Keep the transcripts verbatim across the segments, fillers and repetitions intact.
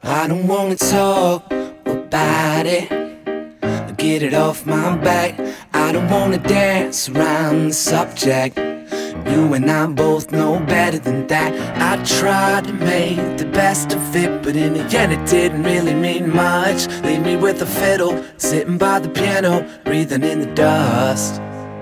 I don't wanna talk about it, get it off my back. I don't wanna dance around the subject. You and I both know better than that. I tried to make the best of it, but in the end it didn't really mean much. Leave me with a fiddle, sitting by the piano, breathing in the dust.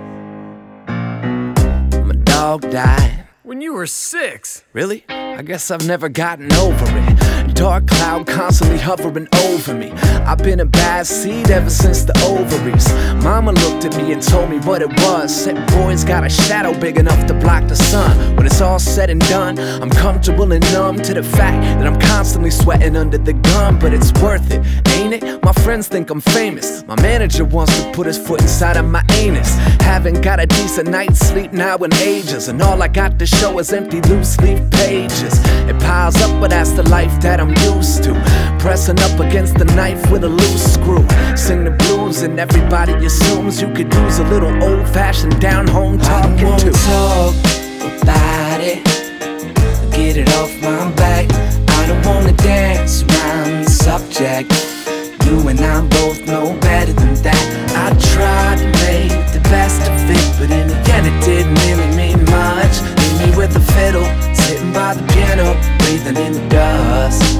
My dog died when you were six. Really? I guess I've never gotten over it. Dark cloud constantly hovering over me. I've been a bad seed ever since the ovaries. Mama looked at me and told me what it was. Said boy's got a shadow big enough to block the sun. When it's all said and done, I'm comfortable and numb to the fact that I'm constantly sweating under the gun. But it's worth it, ain't it? My friends think I'm famous. My manager wants to put his foot inside of my anus. Haven't got a decent night's sleep now in ages, and all I got to show is empty loose leaf pages. It piles up, but that's the life that I'm used to. Pressing up against the knife with a loose screw. Sing the blues and everybody assumes you could use a little old-fashioned down-home talking too. I don't wanna talk about it, get it off my back. I don't wanna dance around the subject. You and I both know better than that. I tried to make the best of it, but in the end it didn't really mean much. Leave me with a fiddle, sitting by the piano, breathing in the dust.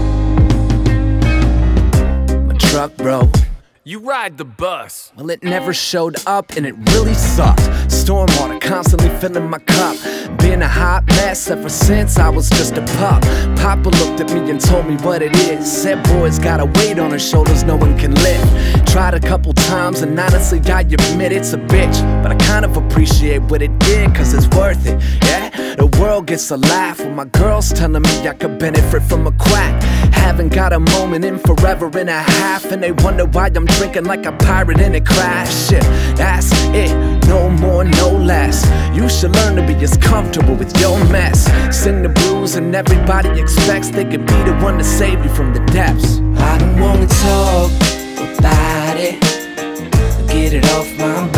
My truck broke. You ride the bus. Well, it never showed up and it really sucked. Stormwater constantly filling my cup. Been a hot mess ever since I was just a pup. Papa looked at me and told me what it is. Said boy's got a weight on his shoulders no one can lift. Tried a couple times and honestly I admit it's a bitch, but I kind of appreciate what it did, cause it's worth it, yeah? The world gets a laugh when my girl's telling me I could benefit from a quack. Haven't got a moment in forever and a half, and they wonder why I'm drinking like a pirate in a crash ship. That's it, no more, no less. You should learn to be as comfortable with your mess. Sing the blues and everybody expects they could be the one to save you from the depths. I don't wanna talk about it, get it off my